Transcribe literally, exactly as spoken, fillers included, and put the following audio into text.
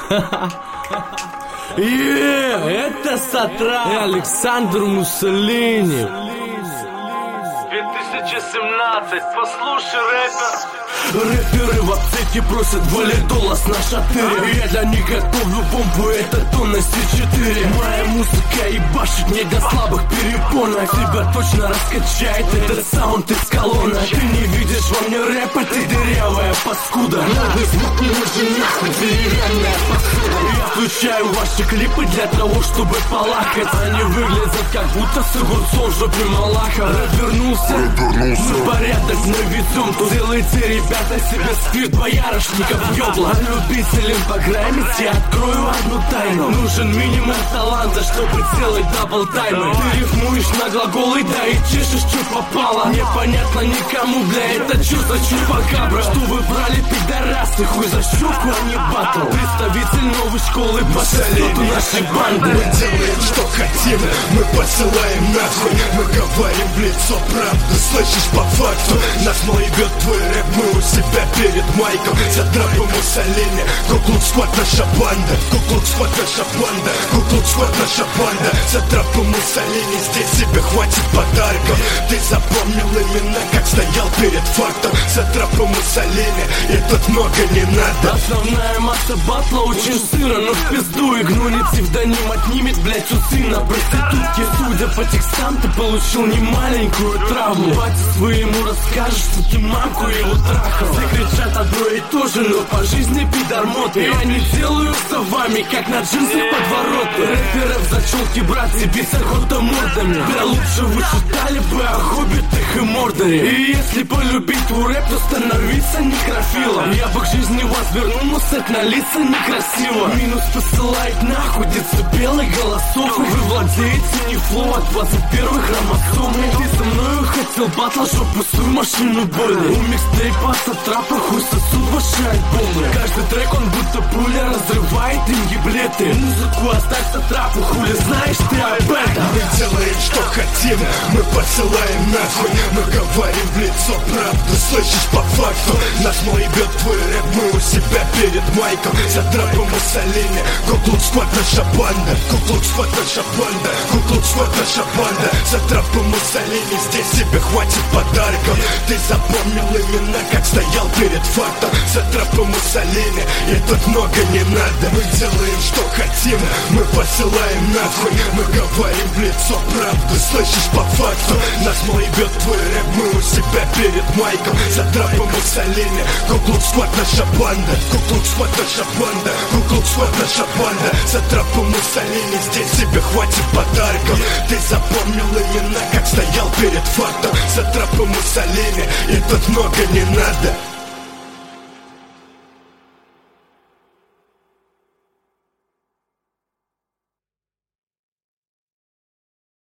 Yeah, это Сатрап и Александр Муссолини. две тысячи семнадцать, послушай, рэпер. Рэперы в аптеке просят валидолос на шатыре. Я для них готовлю бомбу, это тонна С четыре. Моя музыка ебашит не до слабых перепонок. Тебя точно раскачает этот саунд из колонок. Ты не видишь во мне рэпа, ты дырявая паскуда. Новый звук не нужен нахуй, деревянная посуда. Я включаю ваши клипы для того, чтобы полакать. Они выглядят как будто с огурцом в жопе Малаха. Рэп вернулся, мы порядок наведем. Делайте, ребята, себе спирт боярышников ёбла. Любителям пограммить я открою одну тайну. Нужен минимум таланта, чтобы делать дабл-таймы. Ты рифмуешь на глаголы, да и чешешь, что попало. Непонятно никому, бля, это чё за чупакабра? Что вы брали, пидорасы, хуй за щеку, а не батл. Представитель новой школы Муссолини нашей банды. Мы делаем, что хотим, мы посылаем нахуй. Мы говорим в лицо правду, слышишь по факту. Нас ебет твой рэп, мы у себя перед майком. Сатрапы Муссолини, Ку-Клукс-Клан наша банда. Ку-Клукс-Клан наша банда, Ку-Клукс-Клан наша банда. Сатрапы Муссолини, здесь тебе хватит подарков. Ты запомнил имена, как стоял перед фактом. Сатрапы Муссолини, и тут много не надо. Основная масса батла очень сыра, но в пизду игнули псевдоним отнимет, блять, у сына проститутки. Судя по текстам, ты получил немаленькую травму. Батя своему расскажешь, что ты мамку его трахал. Все кричат одно и то же, но по жизни пидормоты. Я не делаю за вами, как на джинсы подвороты. Рэперов за челки, брат, себе с охота мордами. Да лучше вы читали бы о хоббитах и мордоре. И если полюбить у рэп, то становиться некрофилом. Я бы к жизни вас верну, но сет на лица некрасиво. Минус посылает нахуй децибелы голосов. Вы владеете не флоу, а двадцать первых хромосом. Ты со мною хотел батл, жопу свою машину больно. У микстейпа Сатрапа хуй сосут ваши альбомы. Каждый трек он будто пуля разрывает им еблеты. Музыку оставь Сатрапу, хули знаешь ты об этом. Мы делаем, что хотим, мы посылаем нахуй. Мы говорим в лицо правду, слышишь по факту. Нас ебет твой рэп, мы у себя перед майком. Сатрапы Муссолини, Ку-Клукс-Клан наша банда. Ку-Клукс-Клан наша банда, Ку-Клукс-Клан наша банда. Сатрапы Муссолини, здесь тебе хватит подарков. Ты запомнил имена, как стоял перед фактом. Сатрапы Муссолини, и тут много не надо. Мы делаем, что хотим, мы посылаем нахуй. Мы говорим в лицо правду, слышишь по факту. Нас ебет твой рэп, мы у себя перед майком. Сатрапы Муссолини, Ку-Клукс-Клан наша банда. Ку-Клукс-Клан наша банда, Ку-Клукс-Клан наша банда. Сатрапы Муссолини, здесь тебе хватит подарков. Ты запомнил имена, как стоял перед фактом. Сатрапы Муссолини, и тут много не надо.